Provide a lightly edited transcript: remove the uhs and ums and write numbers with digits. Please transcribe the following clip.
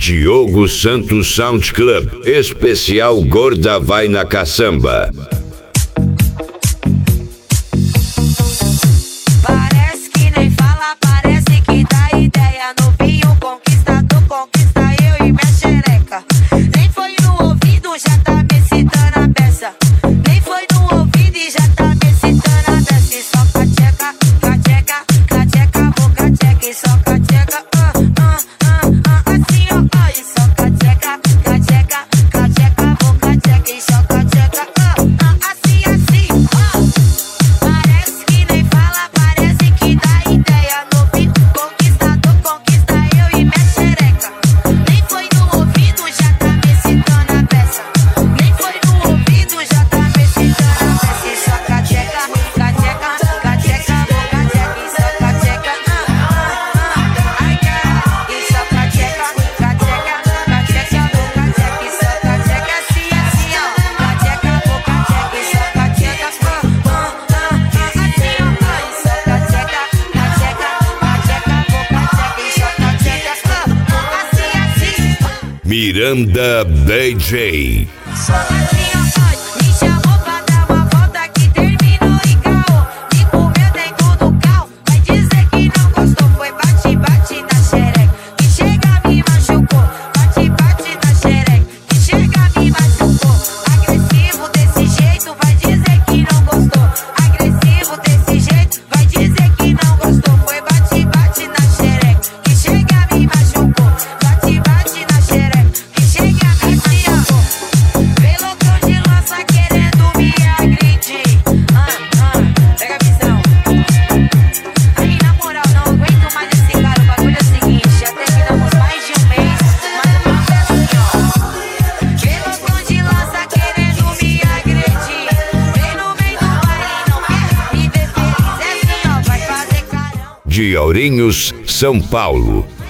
Diogo Santos Sound Club, especial Gorda Vai na Caçamba. Parece que nem fala, parece que dá ideia. Novinho conquistador, conquista eu e minha xereca. Nem foi no ouvido, já tá me excitando a peça. Nem foi no ouvido e já tá me excitando a peça. E só cateca, cateca, cateca, vou cateca. E só cateca, assim ó, e só cateca, cateca, cateca, vou cateca. E só cateca, assim, assim, Parece que nem fala, parece que dá ideia. Novinho conquistador, conquista eu e minha xereca. Nem foi no ouvido, já tá me excitando a peça. Nem foi no ouvido, já tá me excitando a peça. E só cateca, cateca, cateca, vou cateca. E só cateca, ai quero. E só cateca, cateca, cateca, vou cateca. E só cateca, assim, assim ó. Cateca, vou cateca. E só cateca, assim ó. E só cateca, cateca, cateca, vou cateca. E só cateca, assim, assim. Miranda DJ. Assim ó, me chamou pra dar uma volta que terminou em caô. Me comeu dentro do carro, vai dizer que não gostou. Foi bate, bate na xereca, que chega me machucou. Bate, bate na xereca, que chega me machucou. Agressivo desse jeito, vai dizer que não gostou. Agressivo desse jeito, vai dizer que não gostou. Foi bate, bate na xereca, que chega me machucou. Bate, bate na xereca, que chega me machucou. Pelotão de lança querendo me agredir. Pega a visão. Aí na moral, não aguento mais esse cara. O bagulho é o seguinte, já terminamos mais de um mês, mas o papo é assim, ó. Pelotão de lança querendo me agredir. Vem no meio do baile, não quer me ver feliz. É assim, ó, vai fazer carão. De Ourinhos, São Paulo.